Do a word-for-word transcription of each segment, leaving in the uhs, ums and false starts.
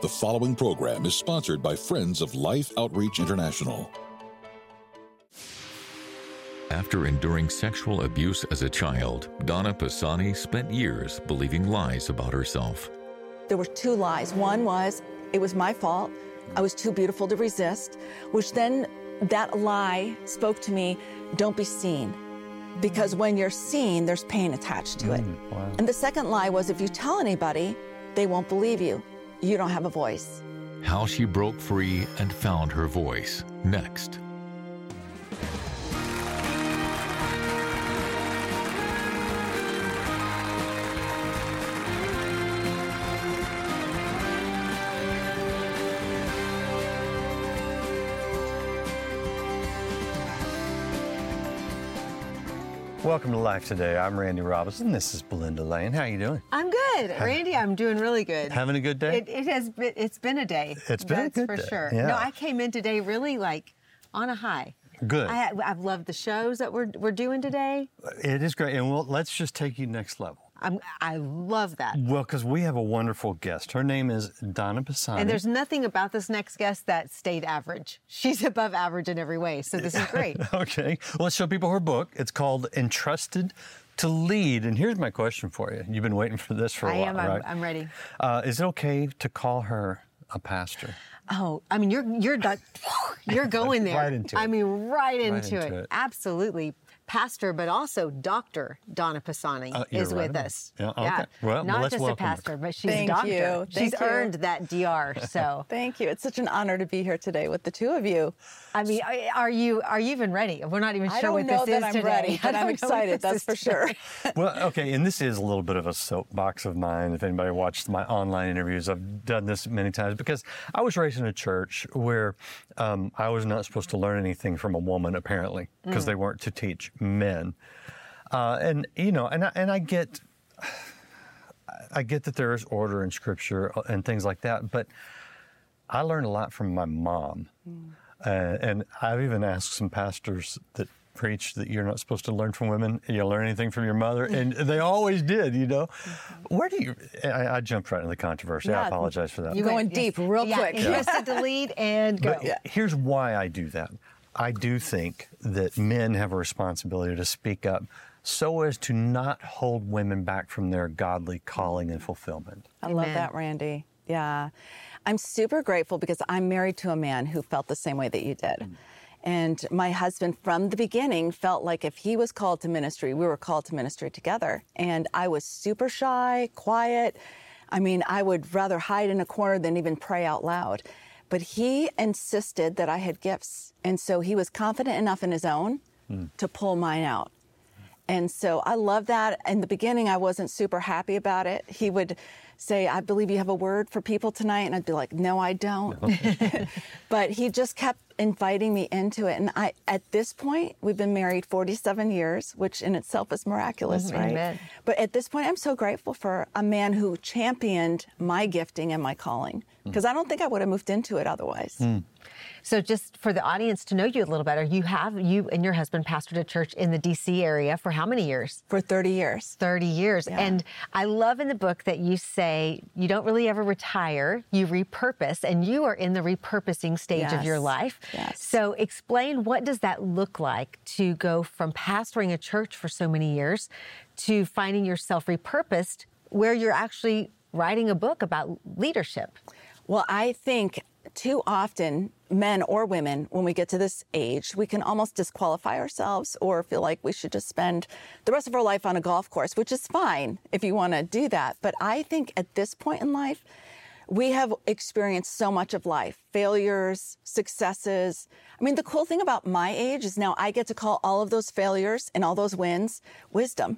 The following program is sponsored by Friends of Life Outreach International. After enduring sexual abuse as a child, Donna Pisani spent years believing lies about herself. There were two lies. One was, it was my fault. I was too beautiful to resist, which then that lie spoke to me, don't be seen. Because when you're seen, there's pain attached to it. Mm, wow. And the second lie was, if you tell anybody, they won't believe you. You don't have a voice. How she broke free and found her voice. Next. Welcome to Life Today. I'm Randy Robinson. This is Belinda Lane. How you doing? I'm good, Randy. I'm doing really good. Having a good day? It, it has been. It's been a day. It's been That's a good for day. sure. Yeah. No, I came in today really like on a high. Good. I, I've loved the shows that we're we're doing today. It is great, and we'll, let's just take you next level. I'm, I love that. Well, because we have a wonderful guest. Her name is Donna Pisani. And there's nothing about this next guest that stayed average. She's above average in every way, so this is great. Okay. Well, let's show people her book. It's called Entrusted to Lead. And here's my question for you. You've been waiting for this for a I while, am. I'm, right? I'm ready. Uh, is it okay to call her a pastor? Oh, I mean, you're you're the, you're going there. Right into I it. mean, right into, into it. it. Absolutely. Pastor, but also Doctor Donna Pisani Uh, you're is right with about us. it. Yeah, okay. Well, not let's just a welcome her. pastor, but she's Thank a doctor. you. She's Thank you. earned that D R. So, Thank you. It's such an honor to be here today with the two of you. I mean, are you are you even ready? We're not even I sure don't what know this that is I'm today. ready, I but don't I'm know what excited, this that's is for sure. today. Well, okay, and this is a little bit of a soapbox of mine. If anybody watched my online interviews, I've done this many times because I was raised in a church where um, I was not supposed to learn anything from a woman, apparently, because Mm. they weren't to teach men. Uh, and you know, and I, and I get, I get that there is order in Scripture and things like that, but I learned a lot from my mom, mm. uh, and I've even asked some pastors that preach that you're not supposed to learn from women. You learn anything from your mother, and they always did. You know, mm-hmm. Where do you? I, I jumped right into the controversy. Yeah, I apologize for that. You're going Yes. deep, real yeah, quick. Interested to lead and go. But here's why I do that. I do think that men have a responsibility to speak up so as to not hold women back from their godly calling and fulfillment. I love Amen. that, Randy. Yeah. I'm super grateful because I'm married to a man who felt the same way that you did. Mm. And my husband, from the beginning, felt like if he was called to ministry, we were called to ministry together. And I was super shy, quiet. I mean, I would rather hide in a corner than even pray out loud. But he insisted that I had gifts. And so he was confident enough in his own mm. to pull mine out. And so I love that. In the beginning, I wasn't super happy about it. He would say, I believe you have a word for people tonight. And I'd be like, no, I don't. No. But he just kept inviting me into it. And I, at this point, we've been married forty-seven years, which in itself is miraculous, Mm-hmm. right? Amen. But at this point, I'm so grateful for a man who championed my gifting and my calling, because mm. I don't think I would have moved into it otherwise. Mm. So just for the audience to know you a little better, you have, you and your husband pastored a church in the D C area for how many years? For thirty years. thirty years. Yeah. And I love in the book that you say you don't really ever retire, you repurpose, and you are in the repurposing stage Yes. of your life. Yes. So explain, what does that look like to go from pastoring a church for so many years to finding yourself repurposed where you're actually writing a book about leadership? Well, I think too often, men or women, when we get to this age, we can almost disqualify ourselves or feel like we should just spend the rest of our life on a golf course, which is fine if you want to do that. But I think at this point in life, we have experienced so much of life, failures, successes. I mean, the cool thing about my age is now I get to call all of those failures and all those wins wisdom.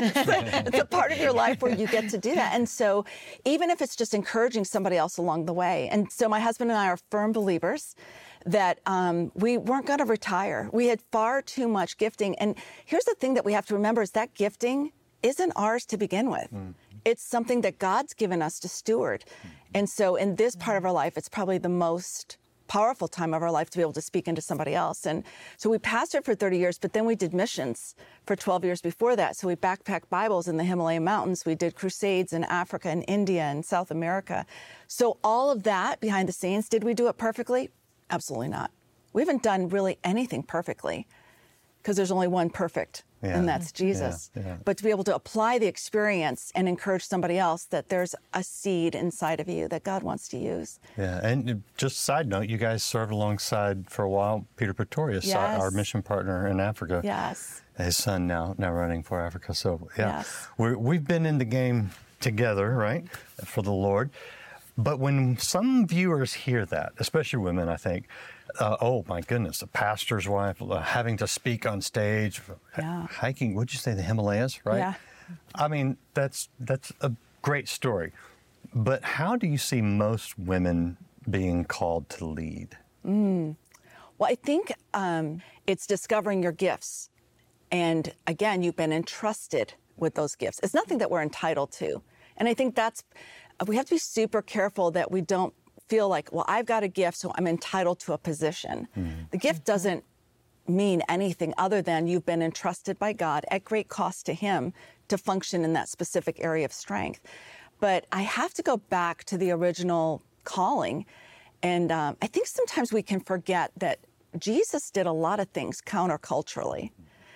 It's a part of your life where you get to do that. And so even if it's just encouraging somebody else along the way. And so my husband and I are firm believers that um, we weren't going to retire. We had far too much gifting. And here's the thing that we have to remember is that gifting isn't ours to begin with. Mm. It's something that God's given us to steward. Mm. And so in this part of our life, it's probably the most powerful time of our life to be able to speak into somebody else. And so we pastored for thirty years, but then we did missions for twelve years before that. So we backpacked Bibles in the Himalayan mountains. We did crusades in Africa and India and South America. So all of that behind the scenes, did we do it perfectly? Absolutely not. We haven't done really anything perfectly because there's only one perfect. Yeah. And that's Jesus. Yeah, yeah. But to be able to apply the experience and encourage somebody else that there's a seed inside of you that God wants to use. Yeah, and just a side note, you guys served alongside for a while Peter Pretorius, Yes. our, our mission partner in Africa. Yes. His son now now running for Africa. So yeah, Yes. We're, we've been in the game together, right, for the Lord. But when some viewers hear that, especially women, I think, uh, oh my goodness, a pastor's wife uh, having to speak on stage, Yeah. h- hiking, what'd you say, the Himalayas, right? Yeah. I mean, that's that's a great story. But how do you see most women being called to lead? Mm. Well, I think um, it's discovering your gifts. And again, you've been entrusted with those gifts. It's nothing that we're entitled to. And I think that's, we have to be super careful that we don't feel like, well, I've got a gift, so I'm entitled to a position. Mm-hmm. The gift doesn't mean anything other than you've been entrusted by God at great cost to Him to function in that specific area of strength. But I have to go back to the original calling. And um, I think sometimes we can forget that Jesus did a lot of things counterculturally.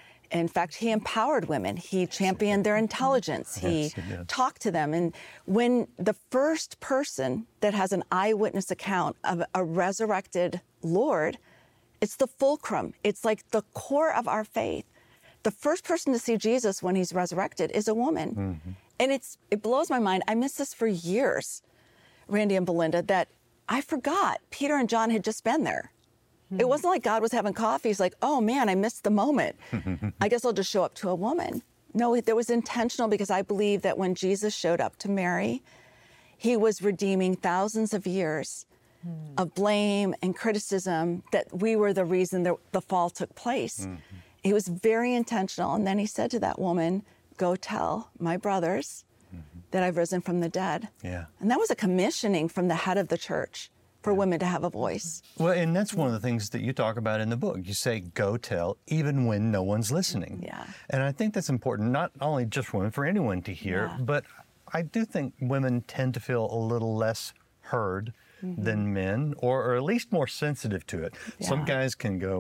In fact, he empowered women. He championed their intelligence. He Yes, he did. talked to them. And when the first person that has an eyewitness account of a resurrected Lord, it's the fulcrum. It's like the core of our faith. The first person to see Jesus when he's resurrected is a woman. Mm-hmm. And it's it blows my mind. I missed this for years, Randy and Belinda, that I forgot Peter and John had just been there. Mm-hmm. It wasn't like God was having coffee. He's like, oh man, I missed the moment. I guess I'll just show up to a woman. No, it was intentional because I believe that when Jesus showed up to Mary, he was redeeming thousands of years mm. of blame and criticism that we were the reason the, the fall took place. Mm-hmm. He was very intentional. And then he said to that woman, go tell my brothers mm-hmm. that I've risen from the dead. Yeah. And that was a commissioning from the head of the church for yeah. women to have a voice. Well, and that's one of the things that you talk about in the book. You say, go tell, even when no one's listening. Yeah. And I think that's important, not only just women, for anyone to hear, yeah. but I do think women tend to feel a little less heard mm-hmm. than men, or, or at least more sensitive to it. Yeah. Some guys can go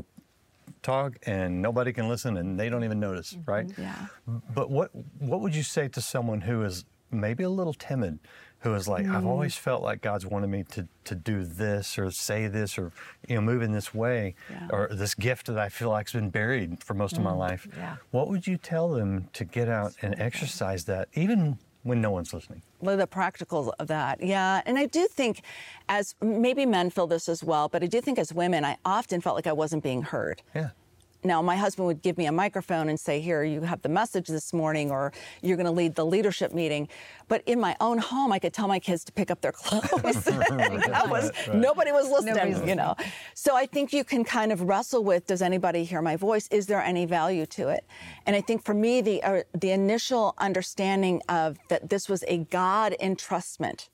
talk and nobody can listen and they don't even notice, mm-hmm. right? Yeah. But what what would you say to someone who is maybe a little timid, who is like, mm. I've always felt like God's wanted me to, to do this or say this or, you know, move in this way, yeah. or this gift that I feel like's been buried for most mm. of my life. Yeah. What would you tell them to get out and exercise that, even when no one's listening? Well, the practicals of that, yeah. And I do think, as maybe men feel this as well, but I do think as women, I often felt like I wasn't being heard. Yeah. Now, my husband would give me a microphone and say, here, you have the message this morning, or you're going to lead the leadership meeting. But in my own home, I could tell my kids to pick up their clothes. that was, right, right. Nobody was listening, Nobody's you know. Listening. So I think you can kind of wrestle with, does anybody hear my voice? Is there any value to it? And I think for me, the uh, the initial understanding of that this was a God entrustment.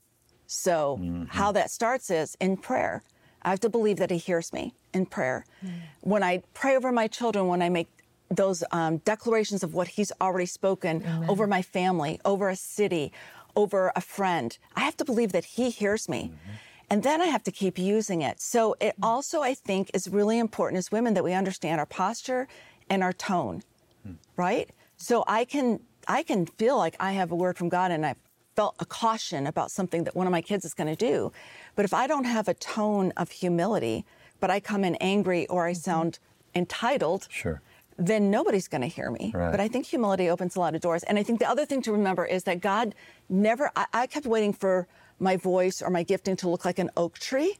So mm-hmm. how that starts is in prayer. I have to believe that he hears me in prayer. Mm. When I pray over my children, when I make those um, declarations of what he's already spoken Amen. Over my family, over a city, over a friend, I have to believe that he hears me. Mm-hmm. And then I have to keep using it. So it mm. also, I think, is really important as women that we understand our posture and our tone, mm. right? So I can I can feel like I have a word from God and I felt a caution about something that one of my kids is going to do. But if I don't have a tone of humility, but I come in angry or I sound entitled, sure. then nobody's going to hear me. Right. But I think humility opens a lot of doors. And I think the other thing to remember is that God never, I, I kept waiting for my voice or my gifting to look like an oak tree.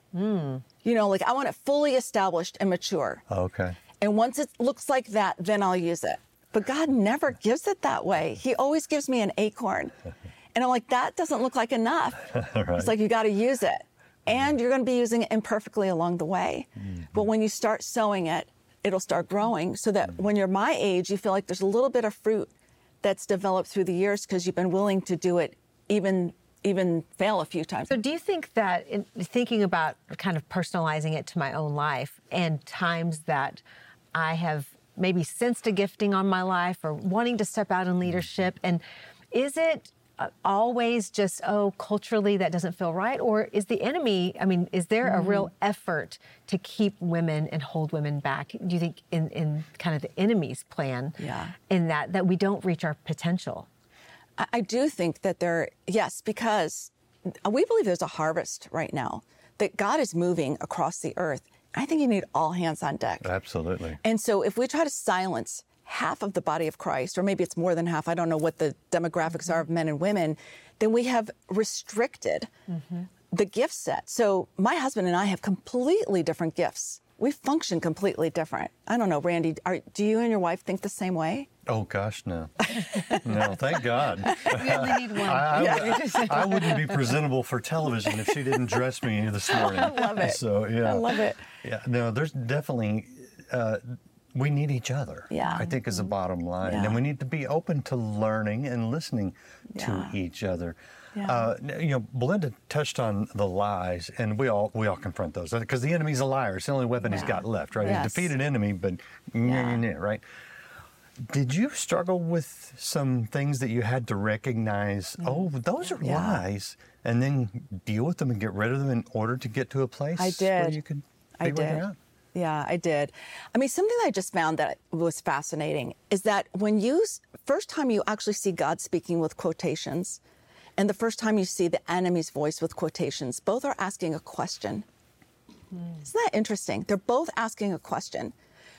Mm. You know, like I want it fully established and mature. Okay. And once it looks like that, then I'll use it. But God never gives it that way. He always gives me an acorn. And I'm like, that doesn't look like enough. Right. It's like, you got to use it. And you're going to be using it imperfectly along the way. Mm-hmm. But when you start sowing it, it'll start growing so that mm-hmm. when you're my age, you feel like there's a little bit of fruit that's developed through the years because you've been willing to do it even even fail a few times. So do you think that, in thinking about kind of personalizing it to my own life and times that I have maybe sensed a gifting on my life or wanting to step out in leadership, and is it uh, always just, oh, culturally that doesn't feel right? Or is the enemy, I mean, is there a real effort to keep women and hold women back? Do you think in, in kind of the enemy's plan Yeah. in that, that we don't reach our potential? I, I do think that there, yes, because we believe there's a harvest right now, that God is moving across the earth. I think you need all hands on deck. Absolutely. And so if we try to silence half of the body of Christ, or maybe it's more than half, I don't know what the demographics mm-hmm. are of men and women, then we have restricted mm-hmm. the gift set. So my husband and I have completely different gifts. We function completely different. I don't know, Randy, are, do you and your wife think the same way? Oh, gosh, no. No, thank God. We only need one. I, I, Yeah. I wouldn't be presentable for television if she didn't dress me this morning. I love it. So, yeah. I love it. Yeah, no, there's definitely, uh, we need each other, Yeah. I think is the bottom line. Yeah. And we need to be open to learning and listening Yeah. to each other. Yeah. Uh, you know, Belinda touched on the lies, and we all we all confront those because the enemy's a liar. It's the only weapon he's Yeah. got left, right? Yes. He's a defeated enemy, but Yeah. yeah. yeah, right? Did you struggle with some things that you had to recognize, oh, those are Yeah. lies, and then deal with them and get rid of them in order to get to a place I where did. you could be I where did. you're at? Yeah, I did. I mean, something that I just found that was fascinating is that when you, first time you actually see God speaking with quotations, and the first time you see the enemy's voice with quotations, both are asking a question. Mm. Isn't that interesting? They're both asking a question.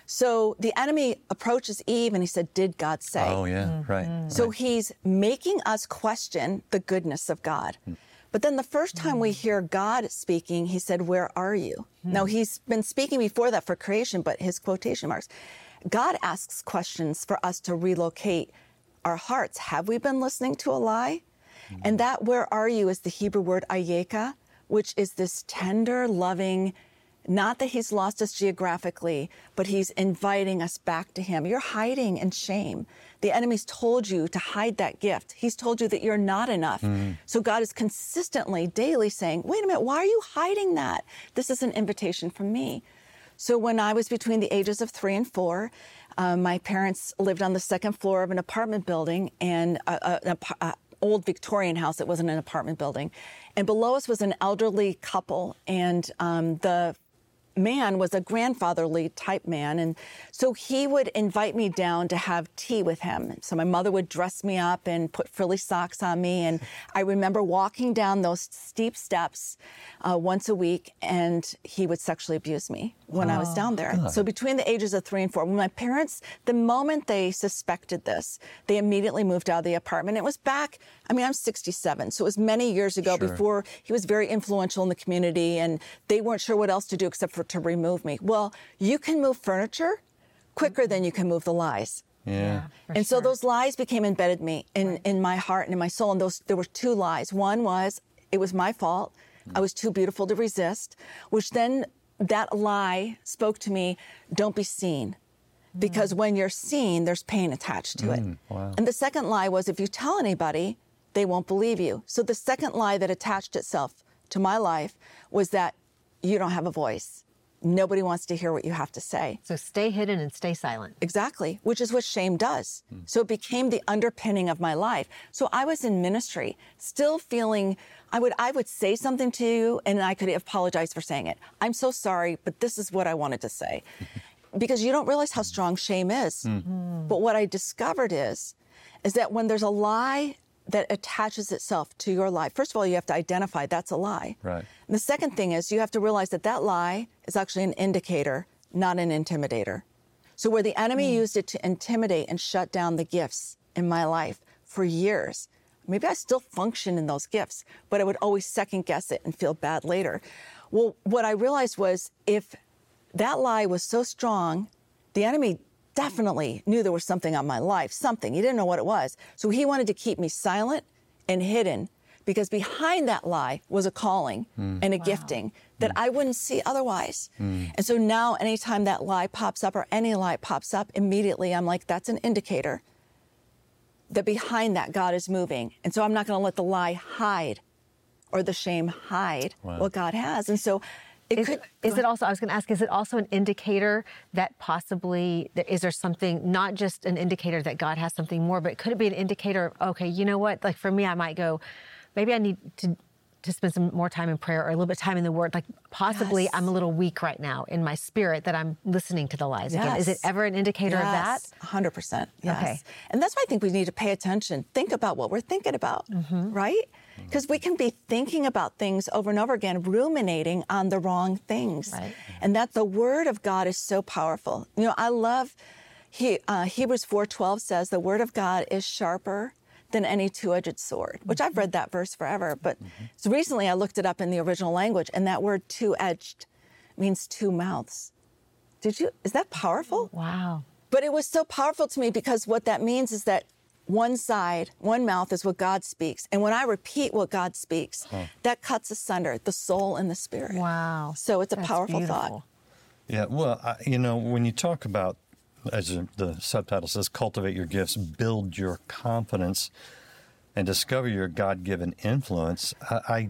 So the enemy approaches Eve and he said, did God say? Oh, yeah, mm-hmm. right. So right. he's making us question the goodness of God. Mm. But then the first time we hear God speaking, he said, where are you? Mm. Now, he's been speaking before that for creation, but his quotation marks. God asks questions for us to relocate our hearts. Have we been listening to a lie? Mm. And that where are you is the Hebrew word ayeka, which is this tender, loving, not that he's lost us geographically, but he's inviting us back to him. You're hiding in shame. The enemy's told you to hide that gift. He's told you that you're not enough. Mm. So God is consistently, daily saying, wait a minute, why are you hiding that? This is an invitation from me. So when I was between the ages of three and four, um, my parents lived on the second floor of an apartment building, and a, a, a, a old Victorian house. It wasn't an apartment building. And below us was an elderly couple, and um, the man was a grandfatherly type man. And so he would invite me down to have tea with him. So my mother would dress me up and put frilly socks on me. And I remember walking down those steep steps uh, once a week, and he would sexually abuse me when oh, I was down there. God. So between the ages of three and four, when my parents, the moment they suspected this, they immediately moved out of the apartment. It was back, I mean, I'm sixty-seven, so it was many years ago sure. before he was very influential in the community, and they weren't sure what else to do except for to remove me. Well, you can move furniture quicker than you can move the lies. Yeah. yeah and sure. so those lies became embedded me in, right. in my heart and in my soul. And those there were two lies. One was it was my fault. Mm. I was too beautiful to resist, which then that lie spoke to me, don't be seen. Mm. Because when you're seen, there's pain attached to mm. it. Wow. And the second lie was if you tell anybody, they won't believe you. So the second lie that attached itself to my life was that you don't have a voice. Nobody wants to hear what you have to say. So stay hidden and stay silent. Exactly, which is what shame does. Mm. So it became the underpinning of my life. So I was in ministry, still feeling, I would I would say something to you and I could apologize for saying it. I'm so sorry, but this is what I wanted to say. Because you don't realize how strong shame is. Mm. But what I discovered is, is that when there's a lie that attaches itself to your life. First of all, you have to identify that's a lie. Right. And the second thing is you have to realize that that lie is actually an indicator, not an intimidator. So where the enemy mm. used it to intimidate and shut down the gifts in my life for years, maybe I still function in those gifts, but I would always second guess it and feel bad later. Well, what I realized was if that lie was so strong, the enemy definitely knew there was something on my life, something. He didn't know what it was. So he wanted to keep me silent and hidden because behind that lie was a calling mm. and a wow. gifting that mm. I wouldn't see otherwise. Mm. And so now anytime that lie pops up or any lie pops up, immediately I'm like, that's an indicator that behind that God is moving. And so I'm not going to let the lie hide or the shame hide Wow. what God has. And so it Is, could. is it also, I was going to ask, is it also an indicator that possibly, is there something, not just an indicator that God has something more, but could it be an indicator of, okay, you know what, like for me, I might go, maybe I need to to spend some more time in prayer or a little bit of time in the Word. Like possibly Yes. I'm a little weak right now in my spirit that I'm listening to the lies again. Is it Yes. ever an indicator of that? Yes, one hundred percent. Yes. Okay. And that's why I think we need to pay attention. Think about what we're thinking about, Mm-hmm. right? Because we can be thinking about things over and over again, ruminating on the wrong things. Right. And that the Word of God is so powerful. You know, I love, he, uh, Hebrews four twelve says, the Word of God is sharper than any two-edged sword, which I've read that verse forever. But so recently I looked it up in the original language, and that word two-edged means two mouths. Did you, is that powerful? Wow. But it was so powerful to me because what that means is that one side, one mouth is what God speaks. And when I repeat what God speaks, that cuts asunder the soul and the spirit. Wow. So it's a That's powerful beautiful. thought. Yeah, well, I, you know, when you talk about, as the subtitle says, cultivate your gifts, build your confidence, and discover your God-given influence, I, I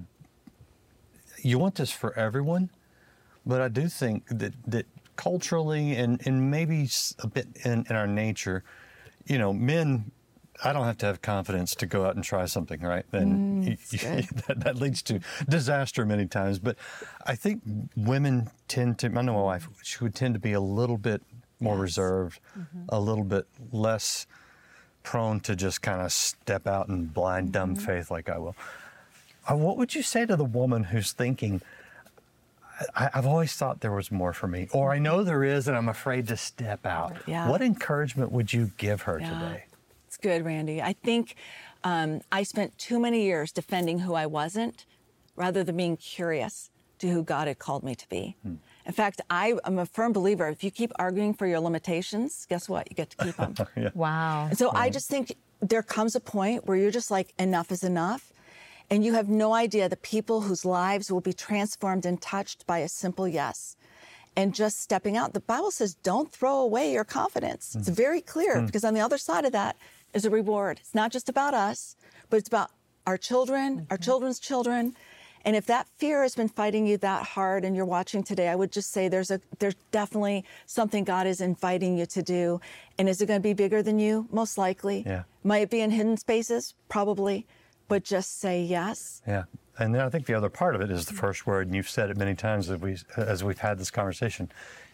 you want this for everyone, but I do think that, that culturally and, and maybe a bit in, in our nature, you know, men, I don't have to have confidence to go out and try something, right? And Mm, you- you- that, that leads to disaster many times. But I think women tend to, I know my wife, she would tend to be a little bit more reserved, a little bit less prone to just kind of step out in blind, dumb faith like I will. Uh, what would you say to the woman who's thinking, I, I've always thought there was more for me, or I know there is and I'm afraid to step out? Yeah. What encouragement would you give her Yeah. today? It's good, Randy. I think um, I spent too many years defending who I wasn't rather than being curious to who God had called me to be. Hmm. In fact, I am a firm believer, if you keep arguing for your limitations, guess what? You get to keep them. Yeah. Wow. And so I just think there comes a point where you're just like, enough is enough. And you have no idea the people whose lives will be transformed and touched by a simple yes. And just stepping out. The Bible says, don't throw away your confidence. It's very clear because on the other side of that is a reward. It's not just about us, but it's about our children, our children's children. And if that fear has been fighting you that hard and you're watching today, I would just say there's a there's definitely something God is inviting you to do. And is it going to be bigger than you? Most likely. Yeah. Might it be in hidden spaces? Probably. But just say yes. Yeah. And then I think the other part of it is the first word, and you've said it many times as, we, as we've had this conversation,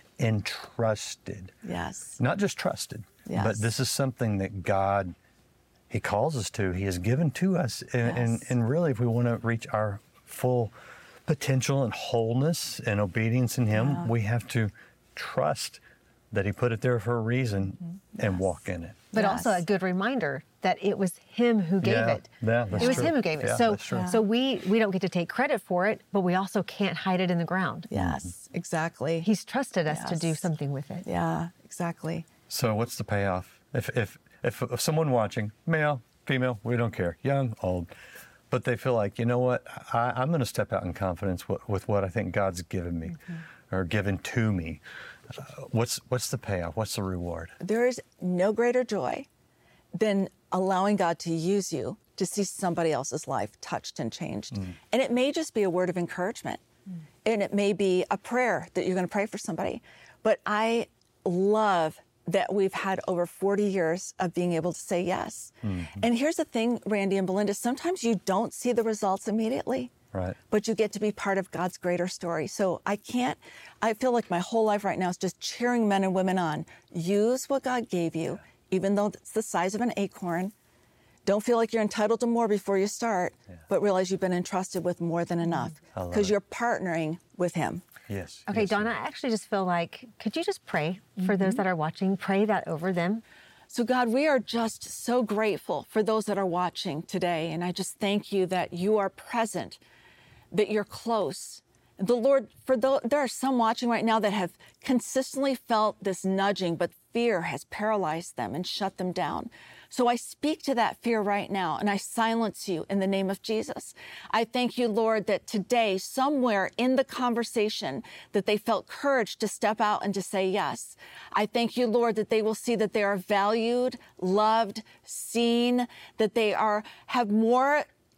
entrusted. Yes. Not just trusted, Yes. but this is something that God, He calls us to, He has given to us. And, and, Yes. and really, if we want to reach our full potential and wholeness and obedience in Him, Yeah. we have to trust that He put it there for a reason and Yes. walk in it. But Yes. also a good reminder that it was him who gave Yeah, it. yeah, that's it was true. him who gave it. Yeah, so that's true. so we we don't get to take credit for it, but we also can't hide it in the ground. Yes. Exactly. He's trusted us to do Yes. something with it. yeah, exactly. So what's the payoff? If, if, if, if someone watching, male, female, we don't care, young, old, but they feel like, you know what, I, I'm going to step out in confidence w- with what I think God's given me or given to me. Uh, what's, what's the payoff? What's the reward? There is no greater joy than allowing God to use you to see somebody else's life touched and changed. And it may just be a word of encouragement. And it may be a prayer that you're going to pray for somebody. But I love that we've had over forty years of being able to say yes. And here's the thing, Randy and Belinda, sometimes you don't see the results immediately. Right. But you get to be part of God's greater story. So I can't, I feel like my whole life right now is just cheering men and women on. Use what God gave you, even though it's the size of an acorn. Don't feel like you're entitled to more before you start, but realize you've been entrusted with more than enough I love because it. you're partnering with Him. Yes. Okay, yes. Donna, I actually just feel like, could you just pray for those that are watching? Pray that over them. So, God, we are just so grateful for those that are watching today. And I just thank you that you are present, that you're close. The Lord, for those, there are some watching right now that have consistently felt this nudging, but fear has paralyzed them and shut them down. So I speak to that fear right now and I silence you in the name of Jesus. I thank you, Lord, that today, somewhere in the conversation, that they felt courage to step out and to say yes. I thank you, Lord, that they will see that they are valued, loved, seen, that they are have more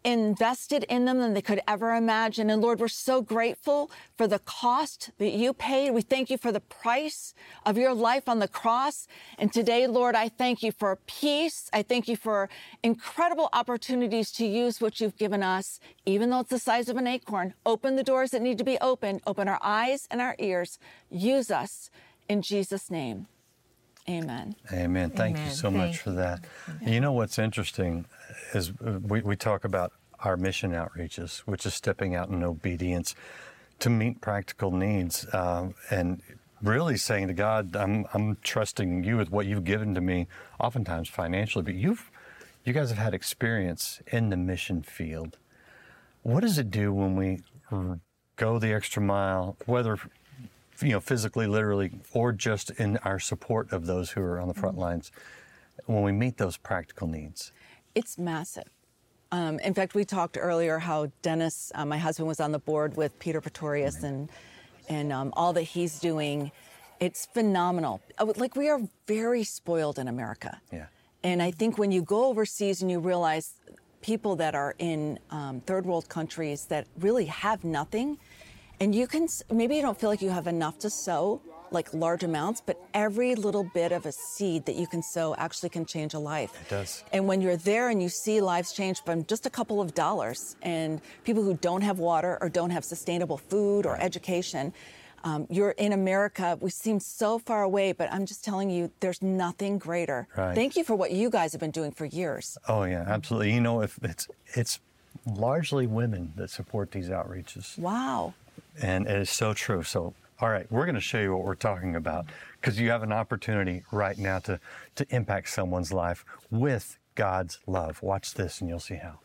invested in them than they could ever imagine. And Lord, we're so grateful for the cost that you paid. We thank you for the price of your life on the cross. And today, Lord, I thank you for peace. I thank you for incredible opportunities to use what you've given us, even though it's the size of an acorn. Open the doors that need to be opened. Open our eyes and our ears. Use us in Jesus' name. Amen. Amen. Thank Amen. you so Thank much for that. You. you know what's interesting is we, we talk about our mission outreaches, which is stepping out in obedience to meet practical needs, uh, and really saying to God, I'm, I'm trusting you with what you've given to me, oftentimes financially, but you've, you guys have had experience in the mission field. What does it do when we go the extra mile, whether you know, physically, literally, or just in our support of those who are on the front lines, when we meet those practical needs? It's massive. Um, in fact, we talked earlier how Dennis, uh, my husband, was on the board with Peter Pretorius, mm-hmm. and and um, all that he's doing. It's phenomenal. Like, we are very spoiled in America. Yeah. And I think when you go overseas and you realize people that are in um, third world countries that really have nothing, and you can, maybe you don't feel like you have enough to sow, like large amounts, but every little bit of a seed that you can sow actually can change a life. It does. And when you're there and you see lives change from just a couple of dollars, and people who don't have water or don't have sustainable food or education, um, you're in America. We seem so far away, but I'm just telling you, there's nothing greater. Right. Thank you for what you guys have been doing for years. Oh yeah, absolutely. You know, if it's it's largely women that support these outreaches. Wow. And it is so true. So, all right, we're going to show you what we're talking about, because you have an opportunity right now to, to impact someone's life with God's love. Watch this and you'll see how.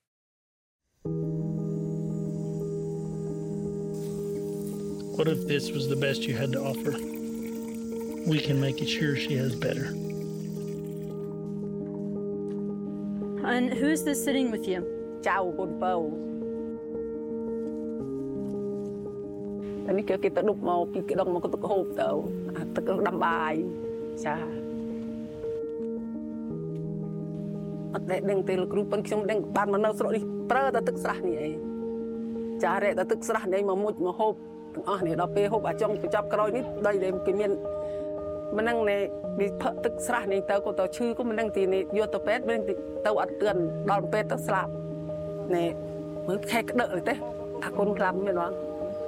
What if this was the best you had to offer? We can make it sure she has better. And who's this sitting with you? Chào con Pau. Anh kêu cái tao đục màu, cái đông mà có tao hộp tao, tao đâm bài, cha. Ở đây đang từ lúc bên trong đang bàn mà nào sợi đi, prơ tao tức sራሕ này, cha rẻ tao tức sራሕ này mà một mà hộp, à này đó pe hộp ở trong cái chắp còi nít đây đây cái miền, mình đang này đi phật tức sራሕ này tao có tao chư có mình đang thì này vô tao pet mình tao ăn tiền đòn pet tao sạp, này mới khai cái đợi thế, à con làm như đó.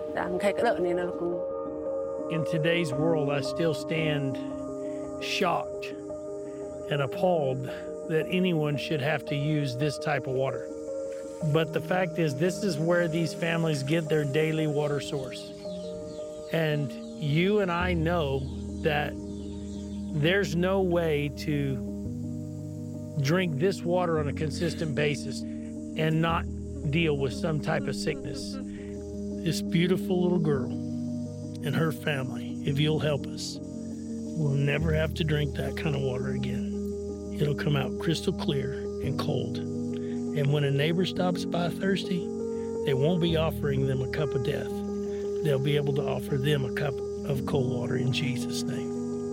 In today's world, I still stand shocked and appalled that anyone should have to use this type of water. But the fact is, this is where these families get their daily water source. And you and I know that there's no way to drink this water on a consistent basis and not deal with some type of sickness. This beautiful little girl and her family, if you'll help us, will never have to drink that kind of water again. It'll come out crystal clear and cold. And when a neighbor stops by thirsty, they won't be offering them a cup of death. They'll be able to offer them a cup of cold water in Jesus' name.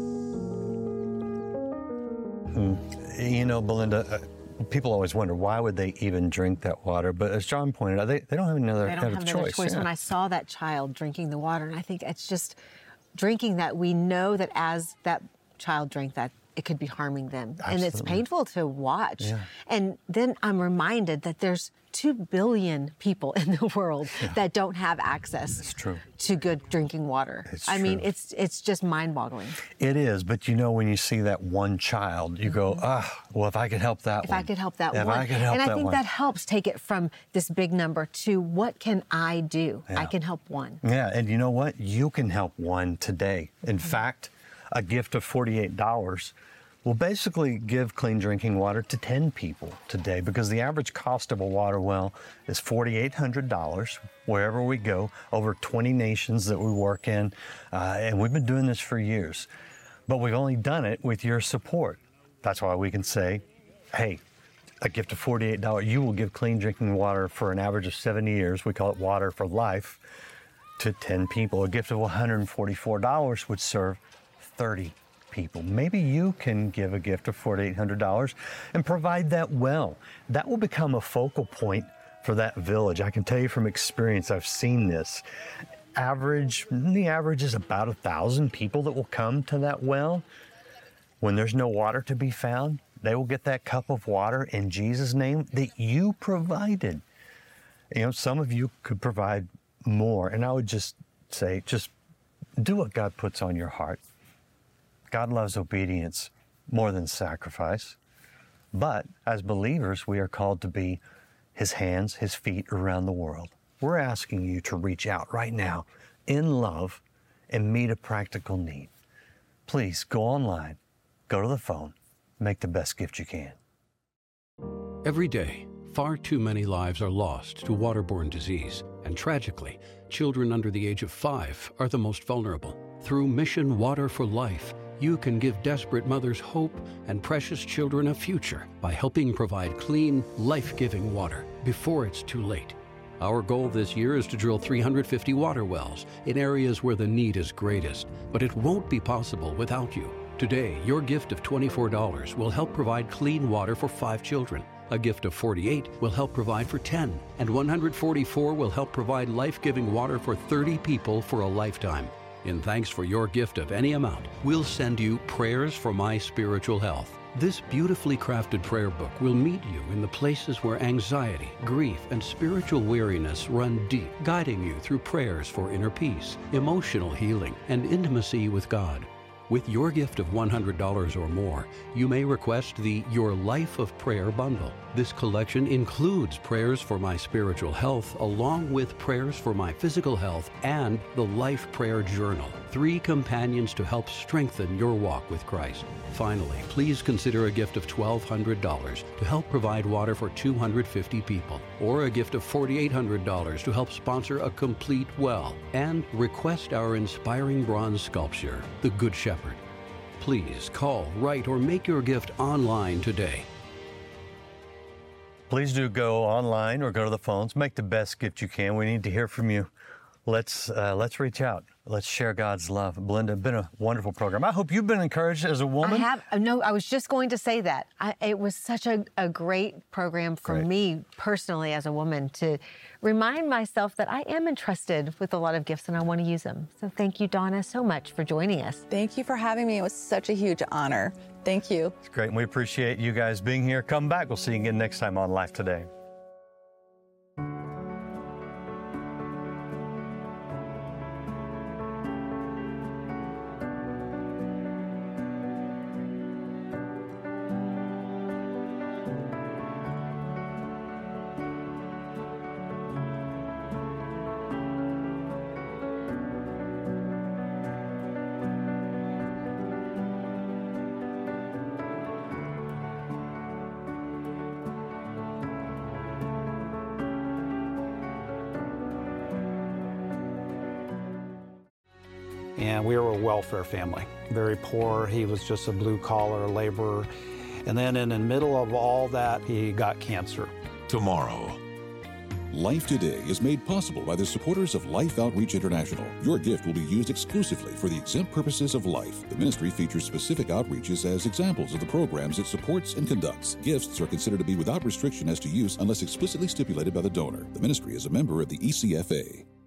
Hmm. You know, Belinda, uh, people always wonder, why would they even drink that water? But as John pointed out, they, they don't have another, they don't have another choice. choice. Yeah. When I saw that child drinking the water, and I think it's just drinking that, we know that as that child drank that, it could be harming them. Absolutely. And it's painful to watch. Yeah. And then I'm reminded that there's two billion people in the world yeah. that don't have access it's true. to good drinking water. It's I true. mean, it's it's just mind-boggling. It is, but you know, when you see that one child, you go, ah, well, if I could help that if one. I could help that if one. I could help and I that think one. that helps take it from this big number to what can I do? Yeah. I can help one. Yeah, and you know what? You can help one today. In mm-hmm. fact, a gift of forty-eight dollars will basically give clean drinking water to ten people today, because the average cost of a water well is four thousand eight hundred dollars wherever we go, over twenty nations that we work in, uh, and we've been doing this for years. But we've only done it with your support. That's why we can say, hey, a gift of forty-eight dollars, you will give clean drinking water for an average of seventy years. We call it Water for Life, to ten people. A gift of one hundred forty-four dollars would serve thirty people. Maybe you can give a gift of four thousand eight hundred dollars and provide that well. That will become a focal point for that village. I can tell you from experience, I've seen this. Average, the average is about a thousand people that will come to that well. When there's no water to be found, they will get that cup of water in Jesus' name that you provided. You know, some of you could provide more, and I would just say, just do what God puts on your heart. God loves obedience more than sacrifice. But as believers, we are called to be His hands, His feet around the world. We're asking you to reach out right now in love and meet a practical need. Please go online, go to the phone, make the best gift you can. Every day, far too many lives are lost to waterborne disease, and tragically, children under the age of five are the most vulnerable. Through Mission Water for Life, you can give desperate mothers hope and precious children a future by helping provide clean, life-giving water before it's too late. Our goal this year is to drill three hundred fifty water wells in areas where the need is greatest, but it won't be possible without you. Today, your gift of twenty-four dollars will help provide clean water for five children. A gift of forty-eight dollars will help provide for ten, and one hundred forty-four dollars will help provide life-giving water for thirty people for a lifetime. In thanks for your gift of any amount, we'll send you Prayers for My Spiritual Health. This beautifully crafted prayer book will meet you in the places where anxiety, grief, and spiritual weariness run deep, guiding you through prayers for inner peace, emotional healing, and intimacy with God. With your gift of one hundred dollars or more, you may request the Your Life of Prayer bundle. This collection includes Prayers for My Spiritual Health, along with Prayers for My Physical Health and the Life Prayer Journal, three companions to help strengthen your walk with Christ. Finally, please consider a gift of twelve hundred dollars to help provide water for two hundred fifty people, or a gift of four thousand eight hundred dollars to help sponsor a complete well, and request our inspiring bronze sculpture, The Good Shepherd. Please call, write, or make your gift online today. Please do go online or go to the phones. Make the best gift you can. We need to hear from you. Let's uh, let's reach out. Let's share God's love. Belinda, been a wonderful program. I hope you've been encouraged as a woman. I have. No, I was just going to say that. I, it was such a, a great program for Great. me personally as a woman to remind myself that I am entrusted with a lot of gifts and I want to use them. So thank you, Donna, so much for joining us. Thank you for having me. It was such a huge honor. Thank you. It's great, and we appreciate you guys being here. Come back. We'll see you again next time on Life Today. And we were a welfare family, very poor. He was just a blue-collar laborer. And then in the middle of all that, he got cancer. Tomorrow. Life Today is made possible by the supporters of Life Outreach International. Your gift will be used exclusively for the exempt purposes of life. The ministry features specific outreaches as examples of the programs it supports and conducts. Gifts are considered to be without restriction as to use unless explicitly stipulated by the donor. The ministry is a member of the E C F A.